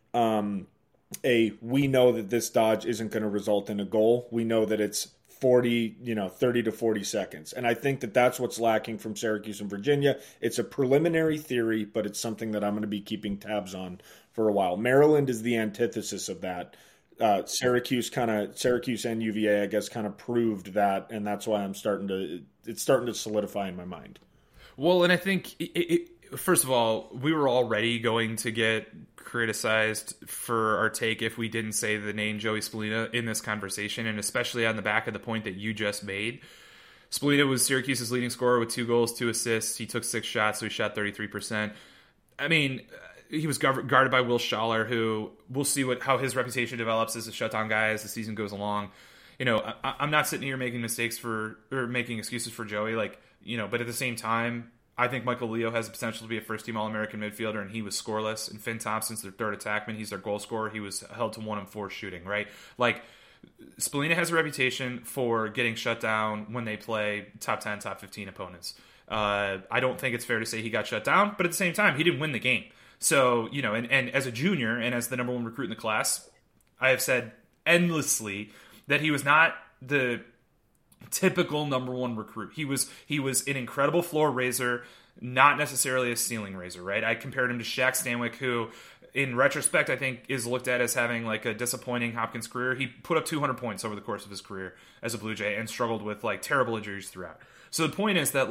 B: we know that this dodge isn't going to result in a goal. We know that it's 30 to 40 seconds. And I think that that's what's lacking from Syracuse and Virginia. It's a preliminary theory, but it's something that I'm going to be keeping tabs on for a while. Maryland is the antithesis of that. Syracuse and UVA, I guess, kind of proved that, and that's why it's starting to solidify in my mind.
A: Well, and I think first of all, we were already going to get criticized for our take if we didn't say the name Joey Spallina in this conversation, and especially on the back of the point that you just made. Spallina was Syracuse's leading scorer with 2 goals, 2 assists. He took 6 shots, so he shot 33%. I mean, he was guarded by Will Schaller, who we'll see how his reputation develops as a shutdown guy as the season goes along. I'm not sitting here making making excuses for Joey, but at the same time, I think Michael Leo has the potential to be a first-team All-American midfielder, and he was scoreless. And Finn Thompson's their third attackman. He's their goal scorer. He was held to 1 in 4 shooting, right? Spallina has a reputation for getting shut down when they play top 10, top 15 opponents. I don't think it's fair to say he got shut down, but at the same time, he didn't win the game. So, and as a junior and as the number 1 recruit in the class, I have said endlessly that he was not the typical number 1 recruit. He was an incredible floor raiser, not necessarily a ceiling raiser, right? I compared him to Shaq Stanwyck, who in retrospect I think is looked at as having a disappointing Hopkins career. He put up 200 points over the course of his career as a Blue Jay and struggled with terrible injuries throughout. So the point is that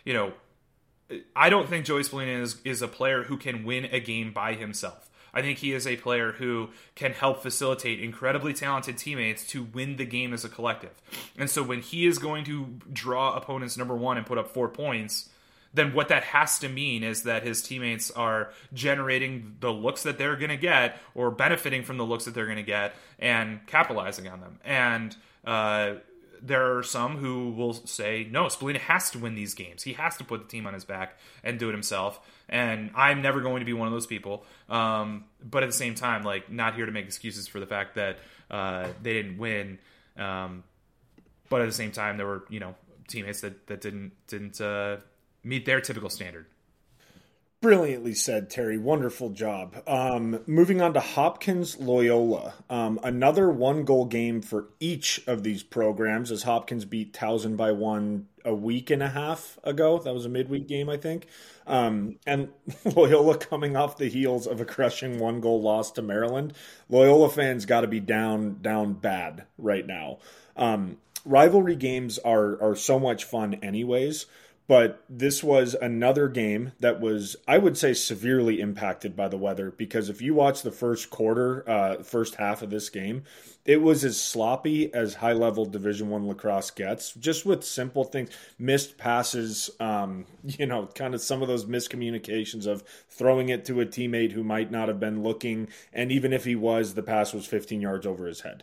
A: I don't think Joey Spallina is a player who can win a game by himself. I think he is a player who can help facilitate incredibly talented teammates to win the game as a collective. And so when he is going to draw opponents number 1 and put up 4 points, then what that has to mean is that his teammates are generating the looks that they're going to get or benefiting from the looks that they're going to get and capitalizing on them. And there are some who will say, no, Spallina has to win these games. He has to put the team on his back and do it himself. And I'm never going to be one of those people. But at the same time, not here to make excuses for the fact that they didn't win. But at the same time, there were, teammates that didn't meet their typical standard.
B: Brilliantly said, Terry. Wonderful job. Moving on to Hopkins Loyola. Another 1-goal game for each of these programs as Hopkins beat Towson by 1 a week and a half ago. That was a midweek game, I think. And Loyola coming off the heels of a crushing 1-goal loss to Maryland. Loyola fans got to be down bad right now. Rivalry games are so much fun anyways. But this was another game that was, I would say, severely impacted by the weather, because if you watch the first half of this game, it was as sloppy as high-level Division I lacrosse gets, just with simple things, missed passes, kind of some of those miscommunications of throwing it to a teammate who might not have been looking, and even if he was, the pass was 15 yards over his head.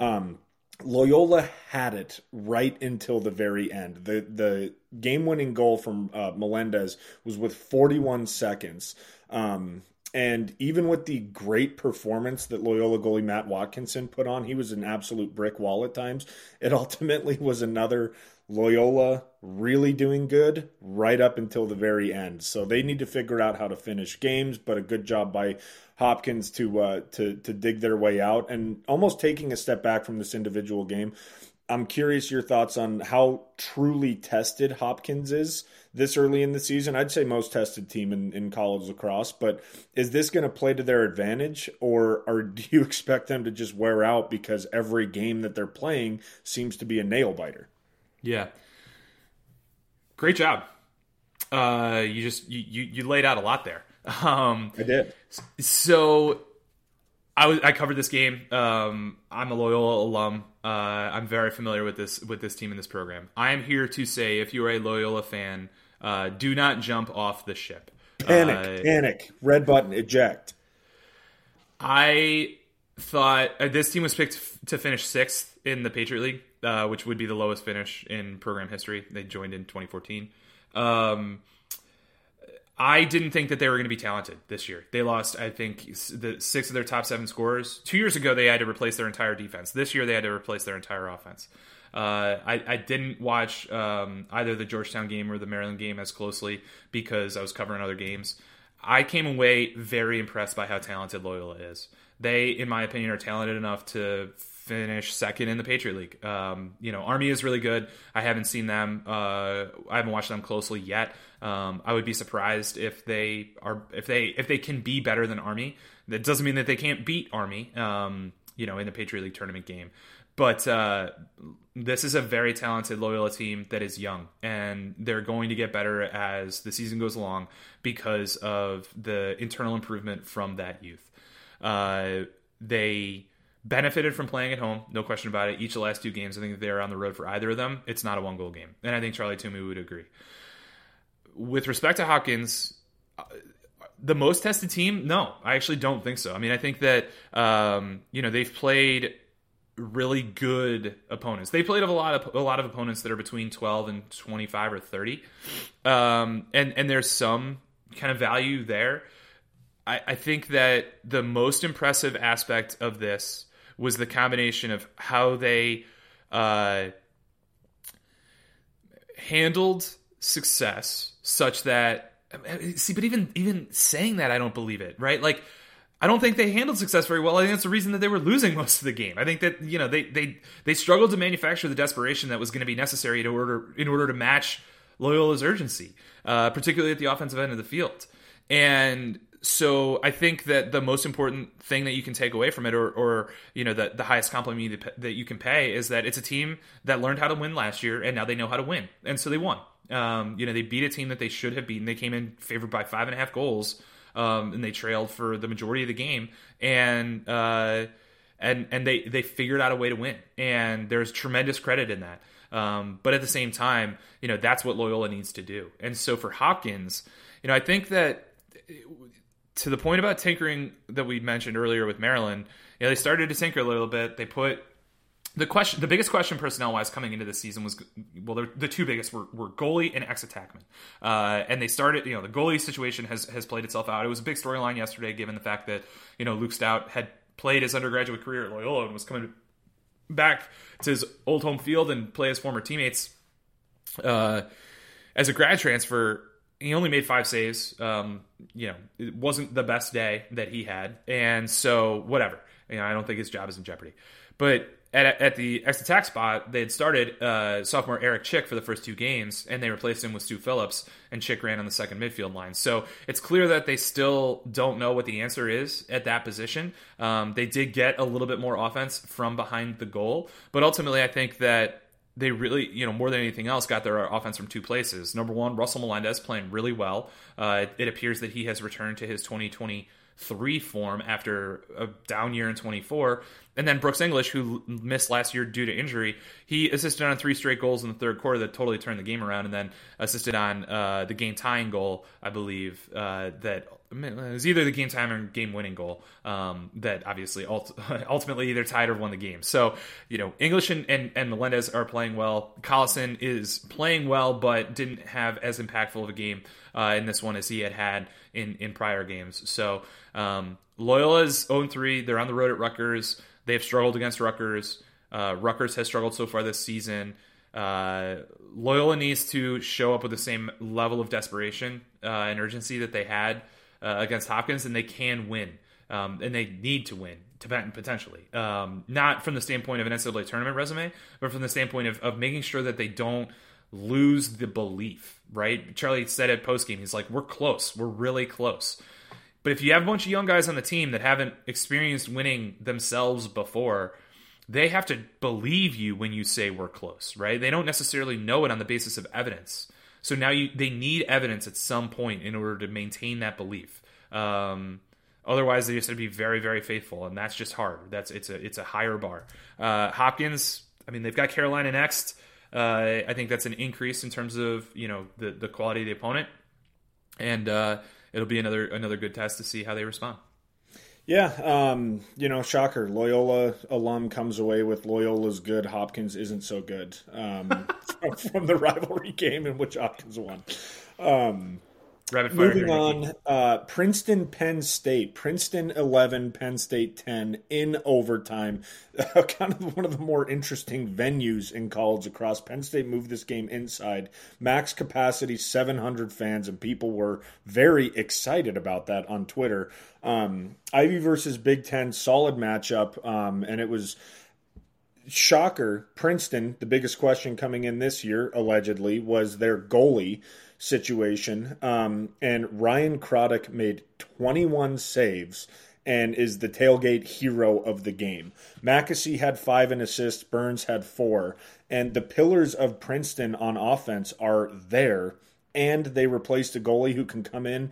B: Loyola had it right until the very end. The game-winning goal from Melendez was with 41 seconds. And even with the great performance that Loyola goalie Matt Watkinson put on, he was an absolute brick wall at times. It ultimately was another Loyola really doing good right up until the very end. So they need to figure out how to finish games, but a good job by Hopkins to dig their way out. And almost taking a step back from this individual game, I'm curious your thoughts on how truly tested Hopkins is this early in the season. I'd say most tested team in college lacrosse, but is this going to play to their advantage, or do you expect them to just wear out because every game that they're playing seems to be a nail biter?
A: Yeah. Great job. You laid out a lot there.
B: I did.
A: So I covered this game. I'm a Loyola alum. I'm very familiar with this team and this program. I am here to say, if you are a Loyola fan, do not jump off the ship.
B: Panic. Red button, eject.
A: I thought this team was picked to finish 6th in the Patriot League, which would be the lowest finish in program history. They joined in 2014. I didn't think that they were going to be talented this year. They lost, I think, 6 of their top 7 scorers. 2 years ago, they had to replace their entire defense. This year, they had to replace their entire offense. I didn't watch either the Georgetown game or the Maryland game as closely because I was covering other games. I came away very impressed by how talented Loyola is. They, in my opinion, are talented enough to finish second in the Patriot League. Army is really good. I haven't seen them. I haven't watched them closely yet. I would be surprised if they can be better than Army. That doesn't mean that they can't beat Army. In the Patriot League tournament game. But this is a very talented Loyola team that is young, and they're going to get better as the season goes along because of the internal improvement from that youth. They benefited from playing at home, no question about it. Each of the last two games, I think if they're on the road for either of them, it's not a one-goal game. And I think Charlie Toomey would agree. With respect to Hopkins, the most tested team? No, I actually don't think so. I mean, I think that, they've played really good opponents. They played a lot of opponents that are between 12 and 25 or 30. And there's some kind of value there. I think that the most impressive aspect of this was the combination of how they handled success such that, but even saying that, I don't believe it, right? Like, I don't think they handled success very well. I think that's the reason that they were losing most of the game. I think that, they struggled to manufacture the desperation that was going to be necessary in order to match Loyola's urgency, particularly at the offensive end of the field. And so I think that the most important thing that you can take away from it, or the highest compliment that you can pay, is that it's a team that learned how to win last year, and now they know how to win, and so they won. They beat a team that they should have beaten. They came in favored by 5.5 goals, and they trailed for the majority of the game, and they figured out a way to win, and there's tremendous credit in that. But at the same time, that's what Loyola needs to do. And so for Hopkins, I think that, to the point about tinkering that we mentioned earlier with Maryland, they started to tinker a little bit. They put the biggest question personnel wise coming into this season was, well, the two biggest were goalie and ex-attackman. And they started, the goalie situation has played itself out. It was a big storyline yesterday, given the fact that, Luke Stout had played his undergraduate career at Loyola and was coming back to his old home field and play his former teammates. As a grad transfer, he only made 5 saves. It wasn't the best day that he had. And so, whatever. I don't think his job is in jeopardy. But at the ex-attack spot, they had started sophomore Eric Chick for the first 2 games, and they replaced him with Stu Phillips, and Chick ran on the second midfield line. So it's clear that they still don't know what the answer is at that position. They did get a little bit more offense from behind the goal, but ultimately I think that they really, more than anything else, got their offense from 2 places. Number one, Russell Melendez playing really well. It appears that he has returned to his 2023 form after a down year in 24. And then Brooks English, who missed last year due to injury, he assisted on 3 straight goals in the third quarter that totally turned the game around, and then assisted on the game-tying goal, I believe, that it was either the game-tying or game-winning goal that obviously ultimately either tied or won the game. So, English and Melendez are playing well. Collison is playing well, but didn't have as impactful of a game in this one as he had in prior games. So, Loyola's 0-3. They're on the road at Rutgers. They've struggled against Rutgers. Rutgers has struggled so far this season. Loyola needs to show up with the same level of desperation and urgency that they had against Hopkins, and they can win. And they need to win, potentially. Not from the standpoint of an NCAA tournament resume, but from the standpoint of making sure that they don't lose the belief, right? Charlie said at postgame, he's like, we're close. We're really close. But if you have a bunch of young guys on the team that haven't experienced winning themselves before, they have to believe you when you say we're close, right? They don't necessarily know it on the basis of evidence. So now they need evidence at some point in order to maintain that belief. Otherwise, they just have to be very, very faithful, and that's just hard. It's a higher bar. Hopkins, they've got Carolina next. I think that's an increase in terms of the quality of the opponent, and it'll be another good test to see how they respond.
B: Yeah, shocker. Loyola alum comes away with Loyola's good, Hopkins isn't so good from the rivalry game in which Hopkins won.
A: Rapid fire
B: Moving
A: here, Nikki.
B: on, Princeton, Penn State. Princeton 11, Penn State 10 in overtime. Kind of one of the more interesting venues in college lacrosse. Penn State moved this game inside. Max capacity, 700 fans, and people were very excited about that on Twitter. Ivy versus Big Ten, solid matchup, and it was shocker. Princeton, the biggest question coming in this year, allegedly, was their goalie situation. And Ryan Craddock made 21 saves and is the tailgate hero of the game. Mackesy had 5 in assists, Burns had 4. And the pillars of Princeton on offense are there. And they replaced a goalie who can come in,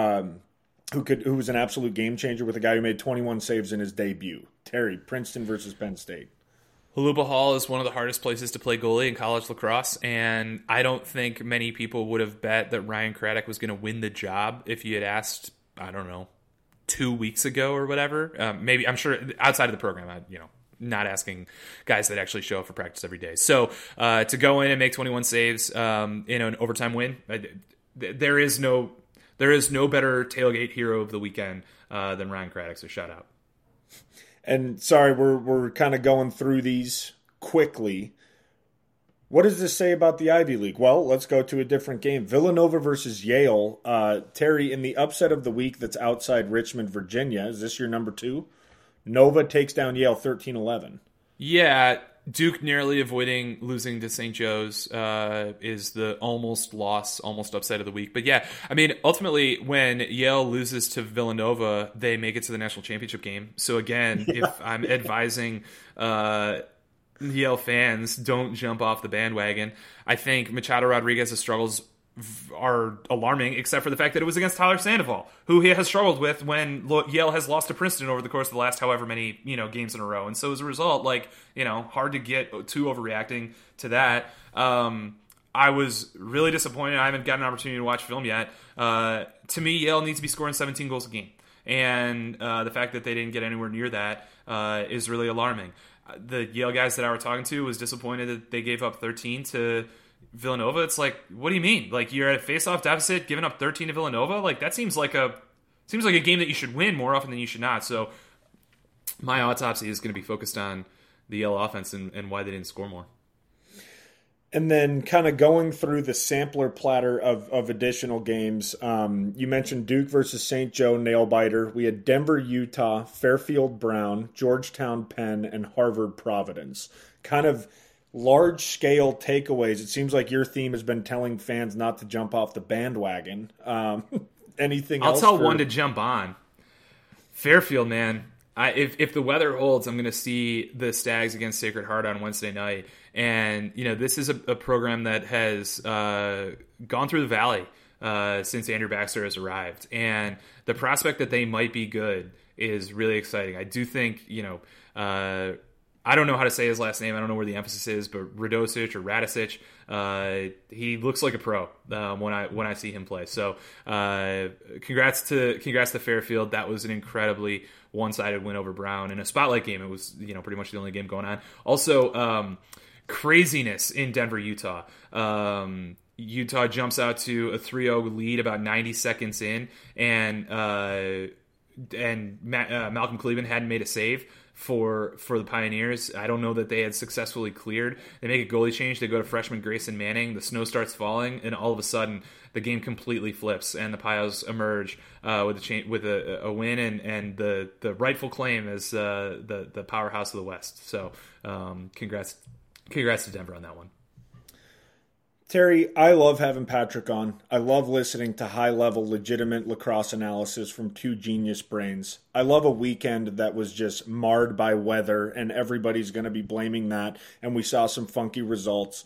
B: who was an absolute game changer with a guy who made 21 saves in his debut. Terry, Princeton versus Penn State.
A: Holuba Hall is one of the hardest places to play goalie in college lacrosse, and I don't think many people would have bet that Ryan Craddock was going to win the job if you had asked, I don't know, 2 weeks ago or whatever. Maybe, I'm sure, outside of the program, not asking guys that actually show up for practice every day. So to go in and make 21 saves in an overtime win, there is no better tailgate hero of the weekend than Ryan Craddock, so shout out.
B: And sorry, we're kind of going through these quickly. What does this say about the Ivy League? Well, let's go to a different game. Villanova versus Yale. Terry, in the upset of the week that's outside Richmond, Virginia, is this your number 2? Nova takes down Yale 13-11.
A: Yeah, Duke narrowly avoiding losing to St. Joe's is the almost upset of the week. But yeah, I mean, ultimately, when Yale loses to Villanova, they make it to the national championship game. So again, if I'm advising Yale fans, don't jump off the bandwagon. I think Machado Rodriguez's struggles are alarming, except for the fact that it was against Tyler Sandoval, who he has struggled with when Yale has lost to Princeton over the course of the last however many games in a row. And so as a result, hard to get too overreacting to that. I was really disappointed. I haven't got an opportunity to watch film yet. To me, Yale needs to be scoring 17 goals a game. And the fact that they didn't get anywhere near that is really alarming. The Yale guys that I were talking to was disappointed that they gave up 13 to Villanova. It's like, what do you mean? Like, you're at a face-off deficit, giving up 13 to Villanova? Like, that seems like a game that you should win more often than you should not. So my autopsy is going to be focused on the Yale offense and why they didn't score more.
B: And then kind of going through the sampler platter of additional games, you mentioned Duke versus St. Joe, nail-biter. We had Denver, Utah, Fairfield, Brown, Georgetown, Penn, and Harvard, Providence. Kind of large-scale takeaways. It seems like your theme has been telling fans not to jump off the bandwagon. Anything else?
A: I'll tell one to jump on. Fairfield, man. If the weather holds, I'm going to see the Stags against Sacred Heart on Wednesday night. And, this is a program that has gone through the valley since Andrew Baxter has arrived. And the prospect that they might be good is really exciting. I do think, I don't know how to say his last name. I don't know where the emphasis is, but Radicic, he looks like a pro when I see him play. So congrats to Fairfield. That was an incredibly one-sided win over Brown in a spotlight game. It was pretty much the only game going on. Also, craziness in Denver, Utah. Utah jumps out to a 3-0 lead about 90 seconds in, and Malcolm Cleveland hadn't made a save for the Pioneers. I don't know that they had successfully cleared. They make a goalie change. They go to freshman Grayson Manning. The snow starts falling, and all of a sudden, the game completely flips, and the Pios emerge with a win and the rightful claim as the powerhouse of the West. So, congrats to Denver on that one.
B: Terry, I love having Patrick on. I love listening to high-level, legitimate lacrosse analysis from two genius brains. I love a weekend that was just marred by weather, and everybody's going to be blaming that, and we saw some funky results.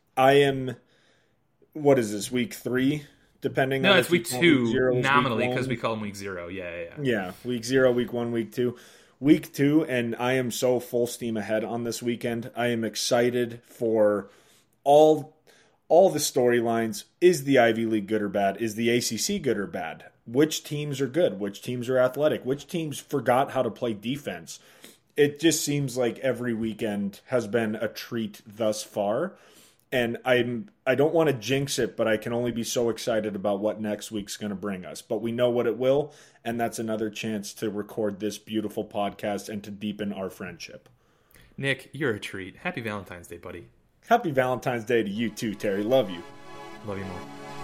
B: What is this, week 3? Depending on
A: it's week 2, nominally, because we call them week 0. Yeah,
B: week 0, week 1, week 2. Week 2, and I am so full steam ahead on this weekend. I am excited for all the storylines. Is the Ivy League good or bad? Is the ACC good or bad? Which teams are good? Which teams are athletic? Which teams forgot how to play defense? It just seems like every weekend has been a treat thus far. and I don't want to jinx it, but I can only be so excited about what next week's going to bring us. But we know what it will, and that's another chance to record this beautiful podcast and to deepen our friendship.
A: Nick, you're a treat. Happy Valentine's Day, buddy.
B: Happy Valentine's Day to you too, Terry. Love you.
A: Love you more.